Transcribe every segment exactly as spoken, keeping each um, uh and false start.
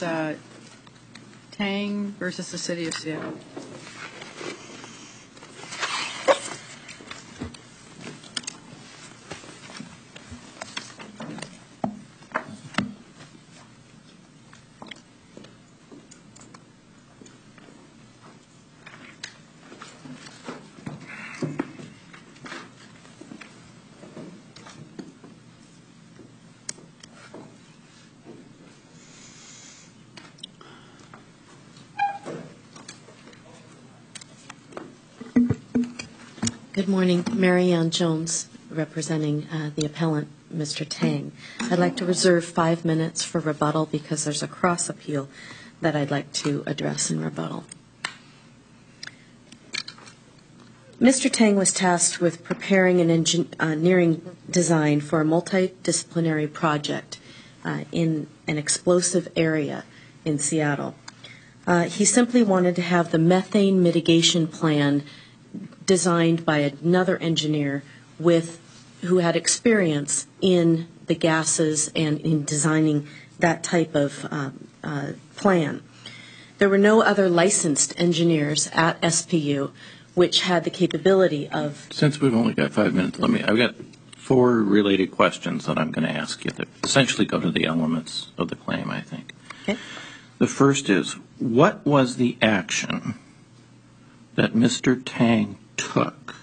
is uh, Tang versus the City of Seattle. Good morning. Mary Ann Jones, representing uh, the appellant, Mister Tang. I'd like to reserve five minutes for rebuttal because there's a cross appeal that I'd like to address in rebuttal. Mister Tang was tasked with preparing an engineering design for a multidisciplinary project uh, in an explosive area in Seattle. Uh, he simply wanted to have the methane mitigation plan designed by another engineer with who had experience in the gases and in designing that type of um, uh, plan. There were no other licensed engineers at S P U which had the capability of... Since we've only got five minutes, let me, I've got four related questions that I'm going to ask you that essentially go to the elements of the claim, I think. Okay. The first is, what was the action that Mister Tang took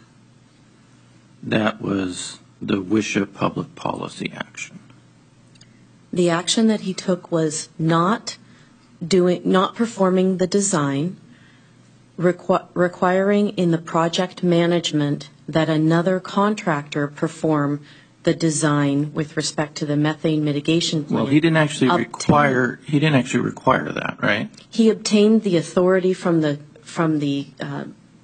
that was the WSHA public policy action? The action that he took was not doing, not performing the design, requ- requiring in the project management that another contractor perform the design with respect to the methane mitigation plan. Well, he didn't actually Obtain- require. He didn't actually require that, right? He obtained the authority from the from the uh,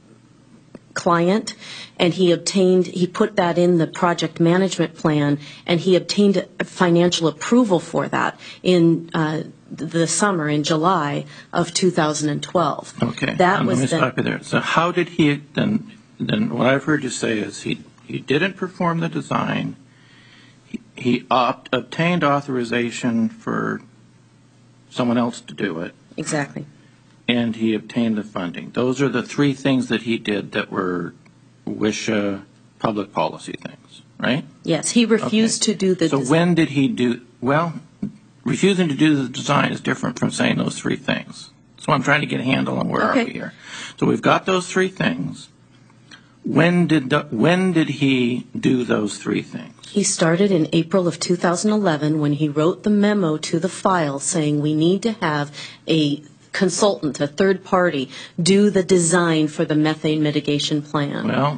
client, and he obtained, he put that in the project management plan, and he obtained a financial approval for that in uh, the summer, in July of two thousand twelve. Okay. That um, was let me then, stop you there. So how did he, then, then what I've heard you say is he, he didn't perform the design, he, he opt, obtained authorization for someone else to do it. Exactly. And he obtained the funding. Those are the three things that he did that were WSHA public policy things, right? Yes, he refused Okay. to do the So design. when did he do, well, refusing to do the design is different from saying those three things. So I'm trying to get a handle on where Okay. are we here. So we've got those three things. When did the, when did he do those three things? He started in April of two thousand eleven when he wrote the memo to the file saying we need to have a consultant, a third party, do the design for the methane mitigation plan. Well,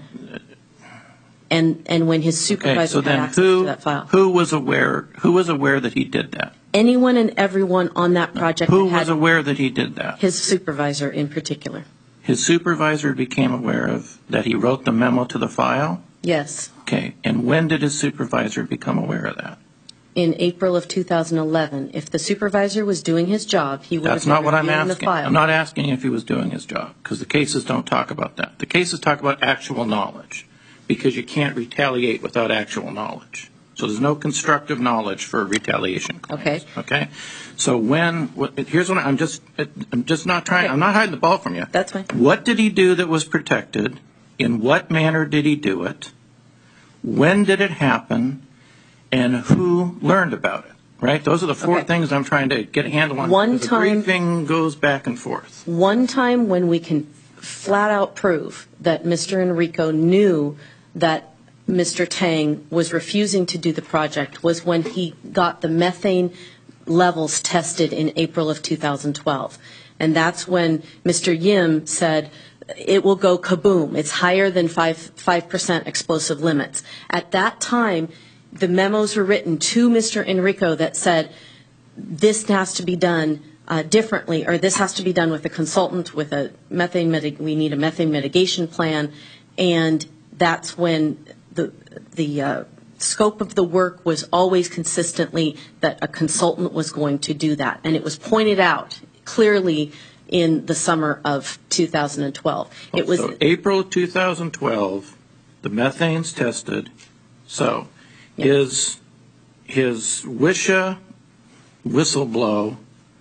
and and when his okay, supervisor so had then access who, to that file. who was aware, who was aware that he did that? Anyone and everyone on that project Who that was had aware that he did that? his supervisor in particular. His supervisor became aware of that he wrote the memo to the file? Yes. Okay, and when did his supervisor become aware of that? In April of two thousand eleven. If the supervisor was doing his job, he would That's have been not what I'm reviewing the asking. file. I'm not asking if he was doing his job, because the cases don't talk about that. The cases talk about actual knowledge, because you can't retaliate without actual knowledge. So there's no constructive knowledge for retaliation claims. Okay. Okay. So when, what, here's what I'm just, I'm just not trying, Okay. I'm not hiding the ball from you. That's fine. What did he do that was protected? In what manner did he do it? When did it happen? And who learned about it? Right? Those are the four Okay. things I'm trying to get a handle on. One The time- briefing goes back and forth. One time when we can flat out prove that Mister Enrico knew that Mister Tang was refusing to do the project was when he got the methane levels tested in April of two thousand twelve. And that's when Mister Yim said, it will go kaboom. It's higher than five, five percent explosive limits. At that time, the memos were written to Mister Enrico that said, this has to be done uh, differently, or this has to be done with a consultant, with a methane, mitig- we need a methane mitigation plan. And that's when the, the uh, scope of the work was always consistently that a consultant was going to do that. And it was pointed out clearly in the summer of two thousand twelve. It was So April of two thousand twelve, the methane's tested. So his, his WSHA whistleblow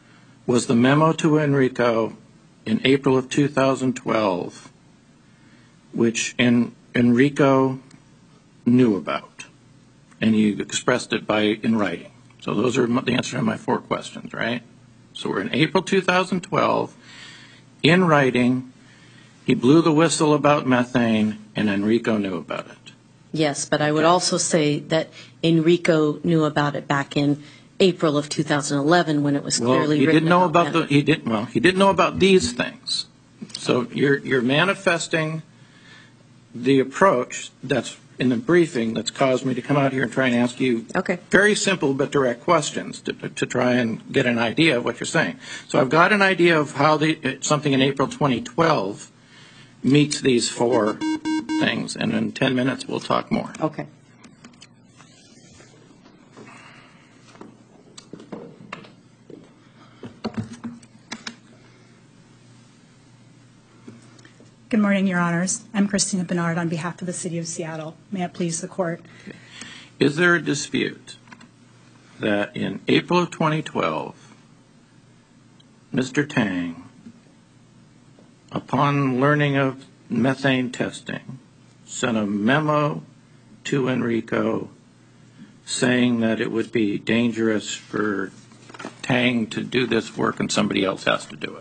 was the memo to Enrico in April of two thousand twelve, which en- Enrico knew about, and you expressed it by in writing. So those are the answer to my four questions, right? So we're in April two thousand twelve, in writing, he blew the whistle about methane, and Enrico knew about it. Yes, but I would also say that Enrico knew about it back in April of two thousand eleven when it was Well, clearly he written didn't know about the methane. he didn't well he didn't know about these things. So you're you're manifesting the approach that's in the briefing that's caused me to come out here and try and ask you Okay. very simple but direct questions to, to try and get an idea of what you're saying. So I've got an idea of how the, something in April twenty twelve meets these four things, and in ten minutes we'll talk more. Okay. Good morning, Your Honors. I'm Christina Bernard on behalf of the City of Seattle. May it please the Court. Is there a dispute that in April of twenty twelve, Mister Tang, upon learning of methane testing, sent a memo to Enrico saying that it would be dangerous for Tang to do this work and somebody else has to do it?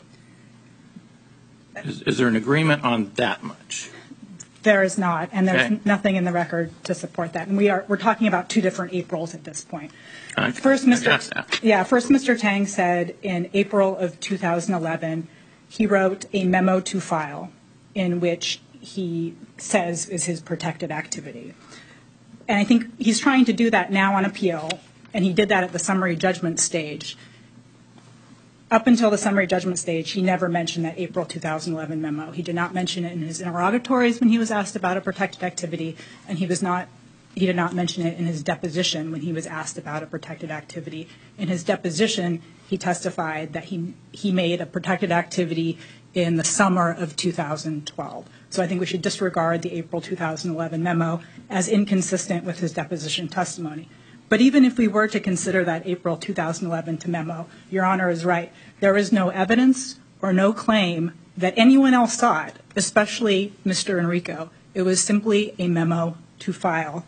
Is, is there an agreement on that much? There is not, and there's Okay. nothing in the record to support that. And we are we're talking about two different Aprils at this point. I- First, I Mister got that. Yeah, first, Mister Tang said in April of two thousand eleven, he wrote a memo to file in which he says is his protected activity. And I think he's trying to do that now on appeal, and he did that at the summary judgment stage. Up until the summary judgment stage, he never mentioned that April two thousand eleven memo. He did not mention it in his interrogatories when he was asked about a protected activity, and he was not he did not mention it in his deposition when he was asked about a protected activity. In his deposition, he testified that he he made a protected activity in the summer of two thousand twelve. So I think we should disregard the April two thousand eleven memo as inconsistent with his deposition testimony. But even if we were to consider that April two thousand eleven to memo, Your Honor is right. There is no evidence or no claim that anyone else saw it, especially Mister Enrico. It was simply a memo to file.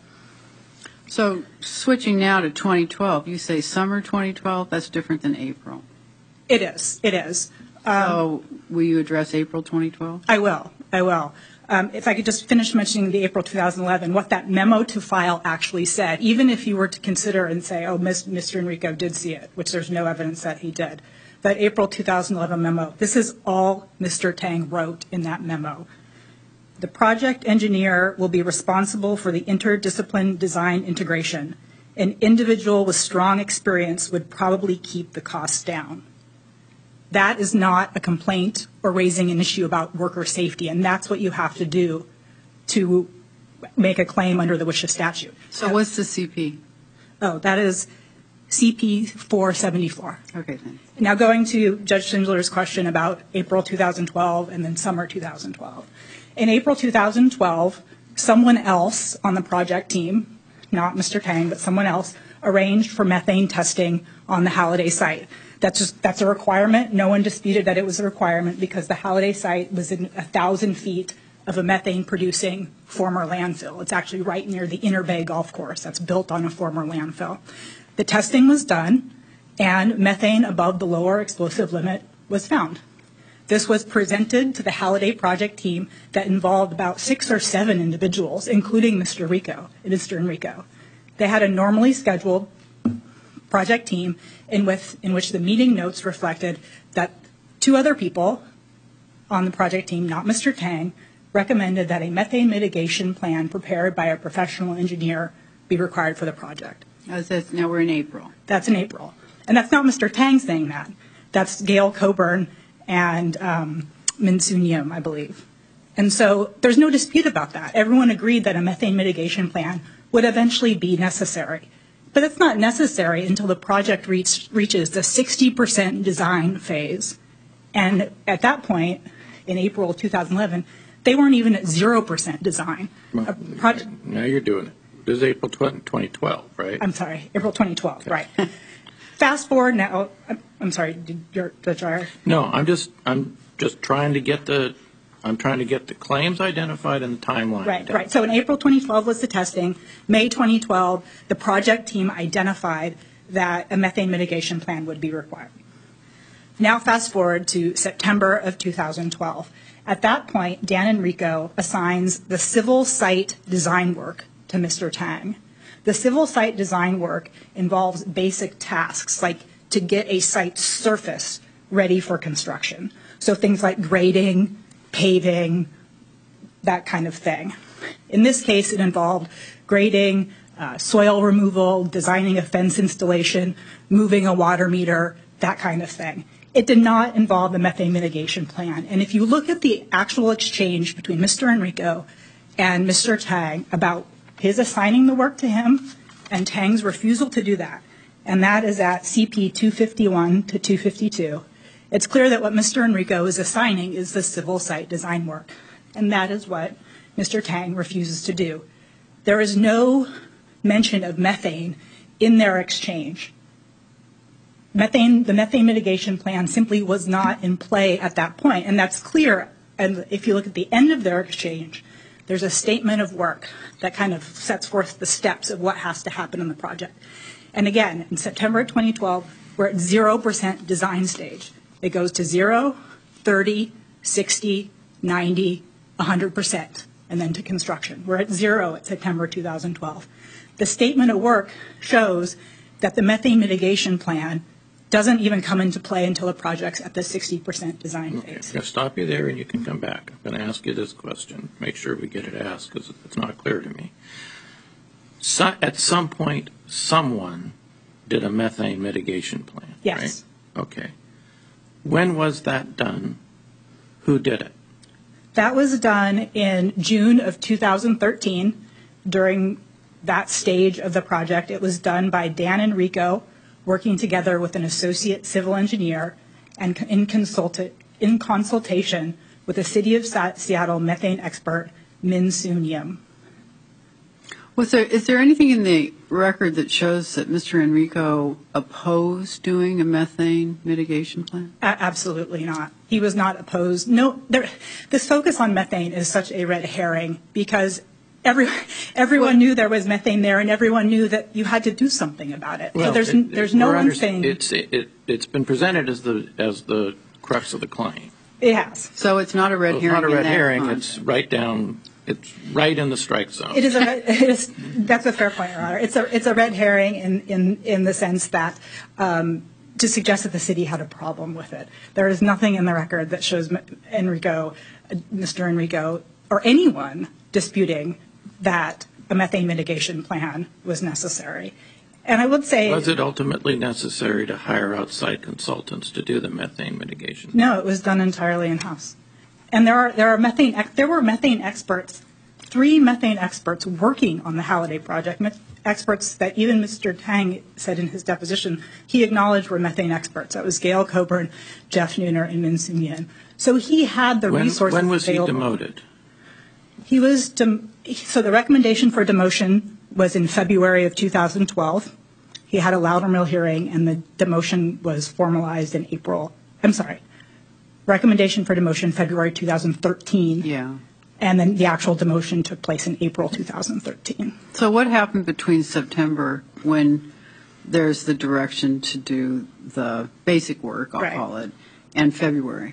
So switching now to twenty twelve, you say summer twenty twelve, that's different than April. It is. It is. So will you address April twenty twelve? I will. I will. Um, if I could just finish mentioning the April two thousand eleven, what that memo to file actually said, even if you were to consider and say, oh, Mister Enrico did see it, which there's no evidence that he did, that April two thousand eleven memo, this is all Mister Tang wrote in that memo. The project engineer will be responsible for the interdiscipline design integration. An individual with strong experience would probably keep the costs down. That is not a complaint or raising an issue about worker safety, and that's what you have to do to make a claim under the WSHA statute. So what's the C P? Oh, that is C P four seventy-four. Okay, thanks. Now going to Judge Schindler's question about April two thousand twelve and then summer two thousand twelve. In April two thousand twelve, someone else on the project team, not Mister Tang, but someone else, arranged for methane testing on the Halliday site. That's just that's a requirement. No one disputed that it was a requirement because the Halliday site was in a thousand feet of a methane-producing former landfill. It's actually right near the Inner Bay Golf Course that's built on a former landfill. The testing was done, and methane above the lower explosive limit was found. This was presented to the Halliday project team that involved about six or seven individuals, including Mister Rico, Mister Enrico. They had a normally scheduled project team in, with, in which the meeting notes reflected that two other people on the project team, not Mister Tang, recommended that a methane mitigation plan prepared by a professional engineer be required for the project. As that's, now we're in April. That's in April. And that's not Mister Tang saying that. That's Gail Coburn and um, Min Soon Yim, I believe. And so there's no dispute about that. Everyone agreed that a methane mitigation plan would eventually be necessary. But it's not necessary until the project reach, reaches the sixty percent design phase. And at that point, in April two thousand eleven, they weren't even at zero percent design. Well, A project, now you're doing it. This is April twenty twelve, right? I'm sorry, April twenty twelve, right. Fast forward now, I'm- I'm sorry, did your, Judge Dreyer? No, I'm just, I'm just trying to get the, I'm trying to get the claims identified and the timeline. Right, identified. right. So in April twenty twelve was the testing. May twenty twelve, the project team identified that a methane mitigation plan would be required. Now fast forward to September of two thousand twelve. At that point, Dan Enrico assigns the civil site design work to Mister Tang. The civil site design work involves basic tasks like to get a site surface ready for construction. So things like grading, paving, that kind of thing. In this case, it involved grading, uh, soil removal, designing a fence installation, moving a water meter, that kind of thing. It did not involve the methane mitigation plan. And if you look at the actual exchange between Mister Enrico and Mister Tang about his assigning the work to him and Tang's refusal to do that, and that is at C P two fifty-one to two fifty-two, it's clear that what Mister Enrico is assigning is the civil site design work, and that is what Mister Tang refuses to do. There is no mention of methane in their exchange. Methane, the methane mitigation plan simply was not in play at that point, and that's clear. And if you look at the end of their exchange, there's a statement of work that kind of sets forth the steps of what has to happen in the project. And again, in September twenty twelve, we're at zero percent design stage. It goes to zero, thirty, sixty, ninety, one hundred percent, and then to construction. We're at zero at September two thousand twelve. The statement of work shows that the methane mitigation plan doesn't even come into play until the project's at the sixty percent design Okay, phase. I'm going to stop you there and you can come back. I'm going to ask you this question, make sure we get it asked because it's not clear to me. So, at some point, someone did a methane mitigation plan, Yes. right? Okay. When was that done? Who did it? That was done in June of two thousand thirteen. During that stage of the project, it was done by Dan Enrico, working together with an associate civil engineer and in, consulta- in consultation with the City of Sa- Seattle methane expert, Min Soon Yim. Was there, is there anything in the record that shows that Mister Enrico opposed doing a methane mitigation plan? A- absolutely not. He was not opposed. No, there, this focus on methane is such a red herring because every, everyone Well, knew there was methane there and everyone knew that you had to do something about it. so there's, it- there's no we're one under- saying It's, it, it's been presented as the, as the crux of the claim. it has. So it's not a red It's herring not a in red that herring, context. it's right down, it's right in the strike zone. It is a, it is, that's a fair point, Your Honor. It's a, it's a red herring in, in, in the sense that um, to suggest that the city had a problem with it. There is nothing in the record that shows Enrico, uh, Mister Enrico, or anyone disputing that a methane mitigation plan was necessary. And I would say Was it ultimately necessary to hire outside consultants to do the methane mitigation? no, it was done entirely in-house. And there are there are methane ex- there were methane experts, three methane experts working on the Halliday project, met- experts that even Mister Tang said in his deposition he acknowledged were methane experts. That was Gail Coburn, Jeff Nooner, and Min Soon Yin. So he had the When, resources when was he available. demoted? He was dem- so the recommendation for demotion was in February of two thousand twelve. He had a Loudermill hearing, and the demotion was formalized in April. I'm sorry. Recommendation for demotion February two thousand thirteen. Yeah. And then the actual demotion took place in April two thousand thirteen. So what happened between September when there's the direction to do the basic work, I'll Right. call it, and February?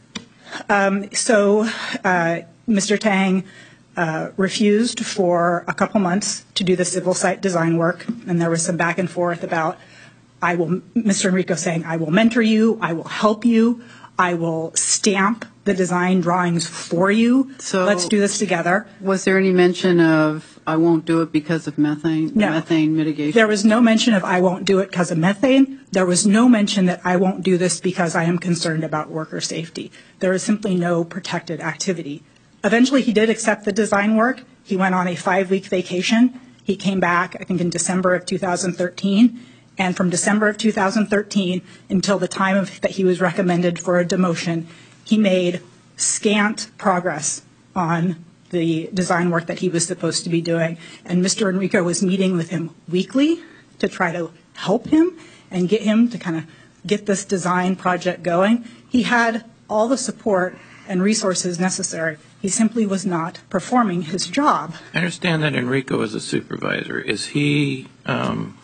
So uh, Mister Tang uh, refused for a couple months to do the civil site design work, and there was some back and forth about I will, Mister Enrico saying, I will mentor you, I will help you, I will stamp the design drawings for you. So- let's do this together. Was there any mention of I won't do it because of methane, No. methane mitigation? There was no mention of I won't do it because of methane. There was no mention that I won't do this because I am concerned about worker safety. There is simply no protected activity. Eventually, he did accept the design work. He went on a five-week vacation. He came back, I think, in December of two thousand thirteen. And from December of two thousand thirteen until the time of, that he was recommended for a demotion, he made scant progress on the design work that he was supposed to be doing. And Mister Enrico was meeting with him weekly to try to help him and get him to kind of get this design project going. He had all the support and resources necessary. He simply was not performing his job. I understand that Enrico is a supervisor. Is he, um,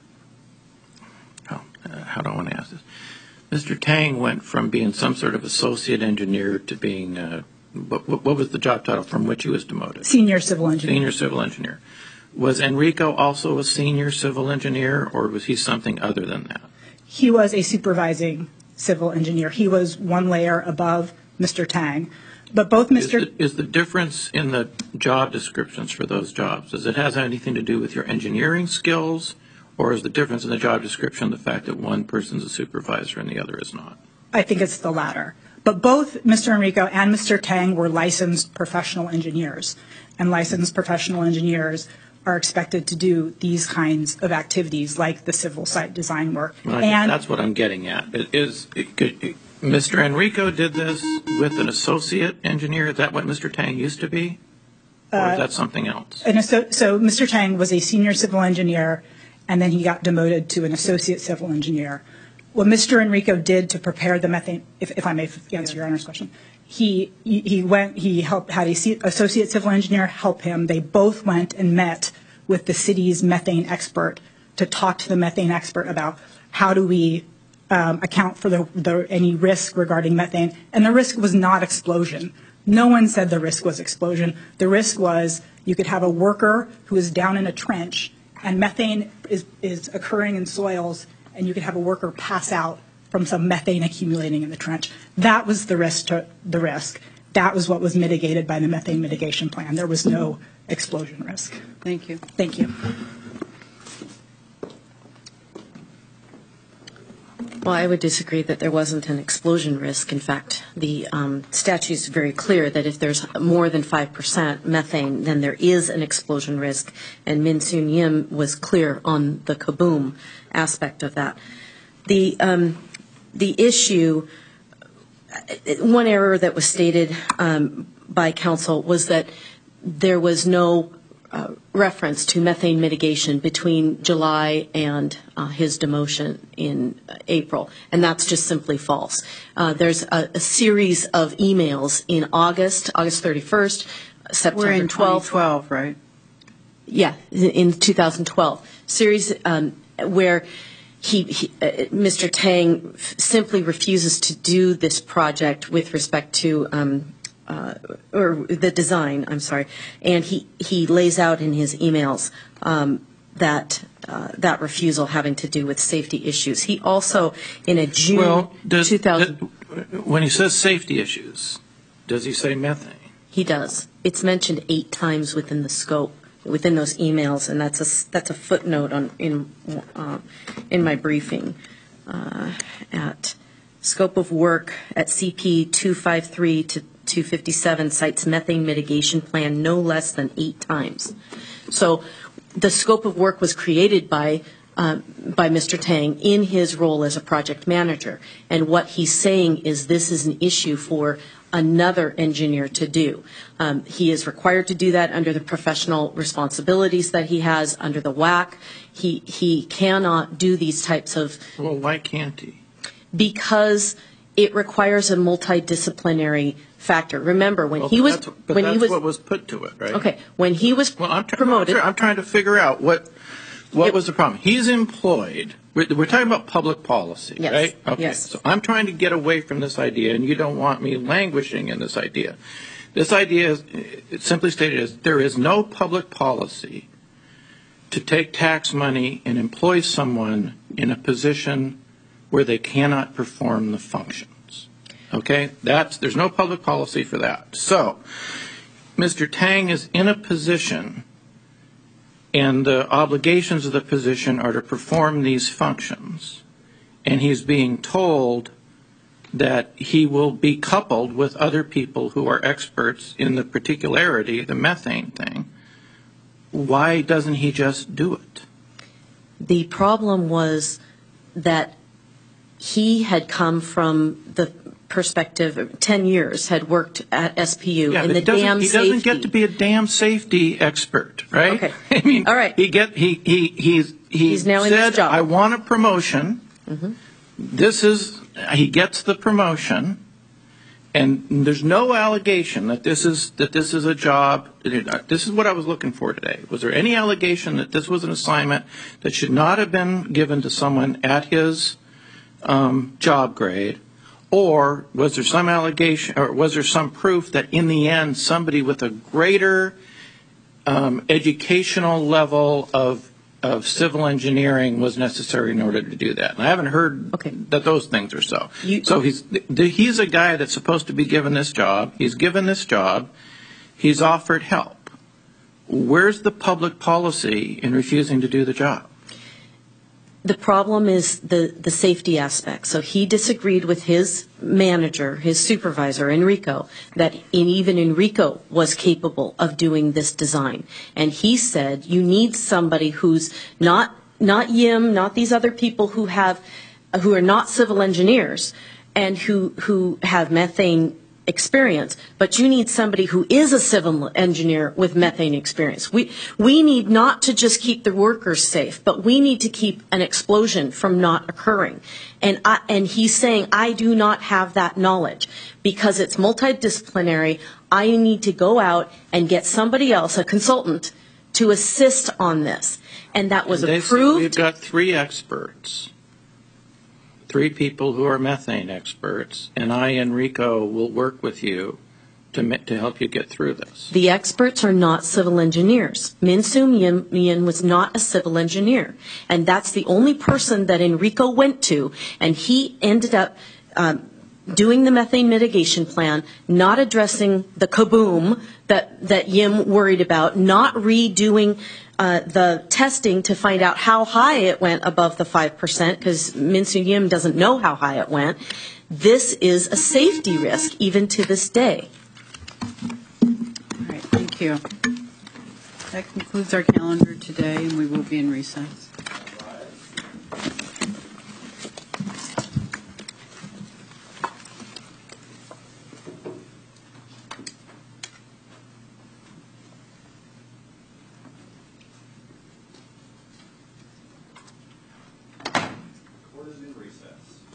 oh, uh, how do I want to ask this? Mister Tang went from being some sort of associate engineer to being, uh, what, what was the job title from which he was demoted? Senior civil engineer. Senior civil engineer. Was Enrico also a senior civil engineer, or was he something other than that? He was a supervising civil engineer. He was one layer above Mister Tang. But both Mister Is the, is the difference in the job descriptions for those jobs, does it have anything to do with your engineering skills, or is the difference in the job description the fact that one person's a supervisor and the other is not? I think it's the latter. But both Mister Enrico and Mister Tang were licensed professional engineers, and licensed professional engineers are expected to do these kinds of activities like the civil site design work. Well, and that's what I'm getting at. It is it could, it, Mister Enrico did this with an associate engineer. Is that what Mister Tang used to be, or uh, is that something else? And so, so Mister Tang was a senior civil engineer, and then he got demoted to an associate civil engineer. What Mister Enrico did to prepare the methane, if, if I may answer Your Honor's question, he he went, he helped, had a associate civil engineer help him. They both went and met with the city's methane expert to talk to the methane expert about how do we um, account for the, the any risk regarding methane. And the risk was not explosion. No one said the risk was explosion. The risk was you could have a worker who is down in a trench and methane is, is occurring in soils, and you could have a worker pass out from some methane accumulating in the trench. That was the risk. To, the risk. That was what was mitigated by the methane mitigation plan. There was no explosion risk. Thank you. Thank you. Well, I would disagree that there wasn't an explosion risk. In fact, the um, statute is very clear that if there's more than five percent methane, then there is an explosion risk. And Min Soon Yim was clear on the kaboom aspect of that. The, um, the issue, one error that was stated um, by counsel was that there was no uh, reference to methane mitigation between July and uh, his demotion in uh, April, and that's just simply false. Uh, there's a, a series of emails in August, August thirty-first, September We're in twelfth. twenty twelve, right? Yeah, in two thousand twelve, series um, where he, he uh, Mister Tang f- simply refuses to do this project with respect to um, uh, or the design. I'm sorry, and he he lays out in his emails um, that uh, that refusal having to do with safety issues. He also, in a June Well, does, two thousand, does- when he says safety issues, does he say methane? he does. It's mentioned eight times within the scope, within those emails, and that's a that's a footnote on in uh, in my briefing uh, at scope of work at C P two fifty-three to two fifty-seven cites methane mitigation plan no less than eight times. So the scope of work was created by uh, by Mister Tang in his role as a project manager, and what he's saying is this is an issue for another engineer to do. Um, he is required to do that under the professional responsibilities that he has under the W A C. He he cannot do these types of Well, why can't he? because it requires a multidisciplinary factor. Remember when Well, he was that's, but when that's he was what was put to it, right? okay when he was Well, I'm, tr- promoted. I'm, tr- I'm trying to figure out what what It- was the problem. He's employed. We're, we're talking about public policy, Yes, right? Okay. yes. So I'm trying to get away from this idea, and you don't want me languishing in this idea. This idea is it's simply stated as there is no public policy to take tax money and employ someone in a position where they cannot perform the functions. Okay? That's there's no public policy for that. So, Mister Tang is in a position, and the obligations of the position are to perform these functions, and he's being told that he will be coupled with other people who are experts in the particularity, the methane thing. Why doesn't he just do it? The problem was that he had come from the perspective, ten years had worked at S P U Yeah, in but the he doesn't, dam he safety. doesn't get to be a dam safety expert, right? Okay. I mean, All right. he get he he he's he He's now in said, this job. I want a promotion. Mm-hmm. This is he gets the promotion, and there's no allegation that this is that this is a job. This is what I was looking for today. Was there any allegation that this was an assignment that should not have been given to someone at his um, job grade? Or was there some allegation, or was there some proof that in the end somebody with a greater um, educational level of of civil engineering was necessary in order to do that? And I haven't heard Okay. that those things are so. You- so he's the, he's a guy that's supposed to be given this job. He's given this job. He's offered help. Where's the public policy in refusing to do the job? The problem is the, the safety aspect. So he disagreed with his manager, his supervisor, Enrico, that in, even Enrico was capable of doing this design. And he said, you need somebody who's not, not Yim, not these other people who have, who are not civil engineers and who, who have methane experience, but you need somebody who is a civil engineer with methane experience. We we need not to just keep the workers safe, but we need to keep an explosion from not occurring. And I, and he's saying, I do not have that knowledge because it's multidisciplinary. I need to go out and get somebody else, a consultant, to assist on this. And that was And they said, approved. we've got three experts. Three people who are methane experts, and I, Enrico, will work with you to ma- to help you get through this. The experts are not civil engineers. Min Soo Yin was not a civil engineer. And that's the only person that Enrico went to, and he ended up um, doing the methane mitigation plan, not addressing the kaboom that, that Yim worried about, not redoing uh, the testing to find out how high it went above the five percent, because Min Soo Yim doesn't know how high it went. This is a safety risk, even to this day. All right, thank you. That concludes our calendar today, and we will be in recess. Court is in recess.